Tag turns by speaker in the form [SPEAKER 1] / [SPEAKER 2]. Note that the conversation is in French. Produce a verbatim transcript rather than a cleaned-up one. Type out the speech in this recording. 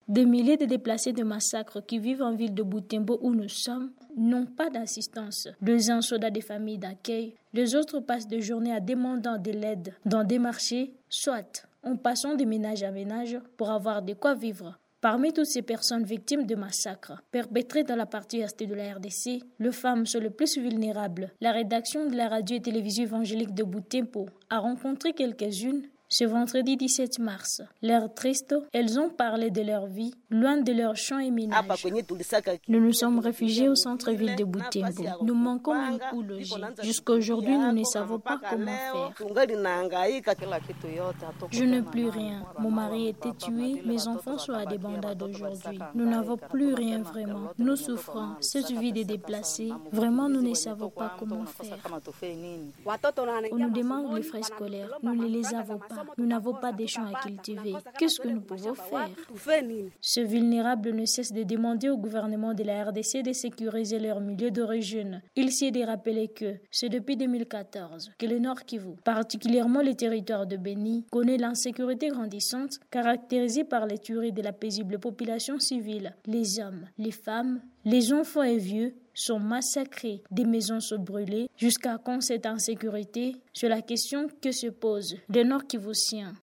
[SPEAKER 1] Des milliers de déplacés de massacres qui vivent en ville de Butembo où nous sommes n'ont pas d'assistance. Les uns sont dans des familles d'accueil, les autres passent des journées à demander de l'aide dans des marchés, soit en passant de ménage à ménage pour avoir de quoi vivre. Parmi toutes ces personnes victimes de massacres perpétrés dans la partie est de la R D C, les femmes sont les plus vulnérables. La rédaction de la radio et télévision évangélique de Butembo a rencontré quelques-unes ce vendredi dix-sept mars. L'air triste, elles ont parlé de leur vie, loin de leurs champs et ménages. Nous nous sommes réfugiés au centre-ville de Butembo. Nous manquons même où loger. Jusqu'à aujourd'hui, nous ne savons pas comment faire. Je n'ai plus rien. Mon mari a été tué, mes enfants sont à des bandades aujourd'hui. Nous n'avons plus rien vraiment. Nous souffrons. Cette vie de déplacés, vraiment, nous ne savons pas comment faire. On nous demande les frais scolaires. Nous ne les avons pas. Nous n'avons pas de champs à cultiver. Qu'est-ce que nous pouvons faire? Ces vulnérables ne cessent de demander au gouvernement de la R D C de sécuriser leur milieu d'origine. Il s'y est de rappeler que c'est depuis deux mille quatorze que le Nord Kivu, particulièrement le territoire de Beni, connaît l'insécurité grandissante caractérisée par les tueries de la paisible population civile. Les hommes, les femmes, les enfants et vieux sont massacrés, des maisons sont brûlées. Jusqu'à quand cette insécurité? C'est la question que se pose le Nord Kivusiens.